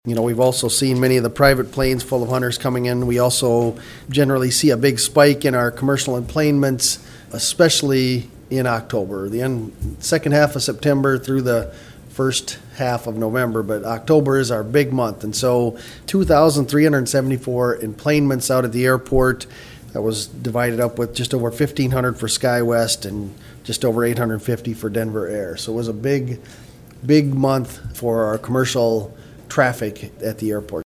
We've also seen many of the private planes full of hunters coming in. We also generally see a big spike in our commercial enplanements, especially in October, second half of September through the first half of November, but October is our big month. And so 2,374 enplanements out at the airport. That was divided up with just over 1,500 for SkyWest and just over 850 for Denver Air. So it was a big month for our commercial traffic at the airport.